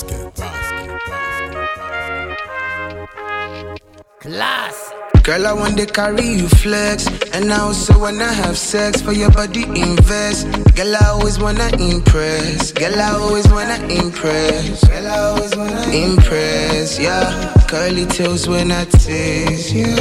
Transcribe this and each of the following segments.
Class. Girl, I want to carry you flex, and I also wanna have sex for your body invest. Girl, I always wanna impress. Girl, I always wanna impress. Girl, I always wanna impress. Yeah, curly tails when I taste. Yeah.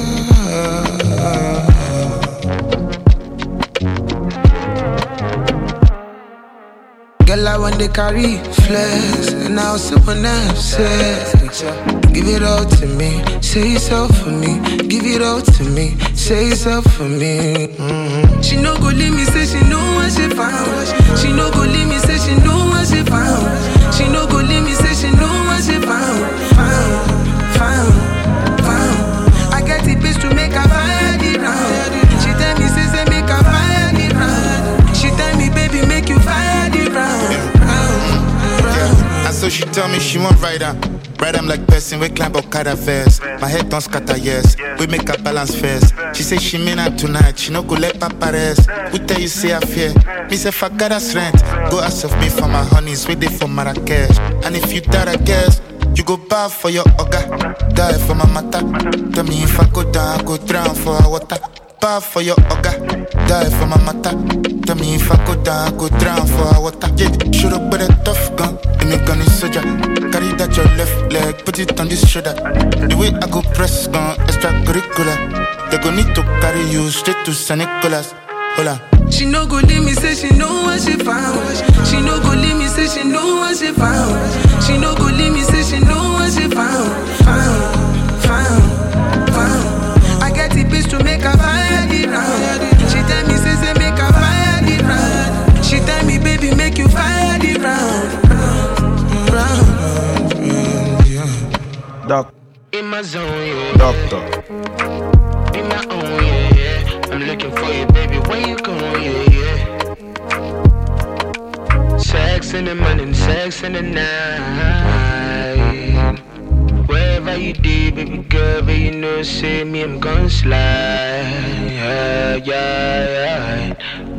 Girl, I want to carry flex, and I also wanna have sex. Give it all to me, say it's all for me. Give it all to me, say it's all for me. She no go leave me, say she know what she found. She no go leave me, say she know what she found. She no go leave me, say she know what she found. Found. I get the bitch to make her fire the round. She tell me, say make her fire the round. She tell me, baby, make you fire the round. And so she tell me she want ride her. Ride I'm like person, we climb Okada first. My head don't scatter, yes. We make a balance first. She say she mean her tonight, she no go let papa rest. We tell you say I fear. Me say fuck God that's rent. Go ask of me for my honeys, wait there for Marrakesh. And if you doubt I guess, you go bow for your oga, die for my mata. Tell me if I go down, I go drown for her water. Bow for your oga, die for my mata. Tell me if I go down, I go drown for her water. Yeah, shoot up with a tough gun, and me gun is soldier. Carry that your left leg, put it on this shoulder. The way I go press gun, extracurricular. They go need to carry you straight to St. Nicholas. Hola. She no go leave me, say she know what she found. She no go leave me, say she know what she found. She no go leave me, say she know what she found. Found. I get the bitch to make her fire the round. She tell me, say make her fire the round. She tell me, baby, make you fire the round. Doc. In my zone, yeah. Doctor. In my own, yeah. I'm looking for you, baby. Where you going, yeah. Sex in the morning, sex in the night. Wherever you do, baby girl, but you know, say me, I'm gon' slide. Yeah.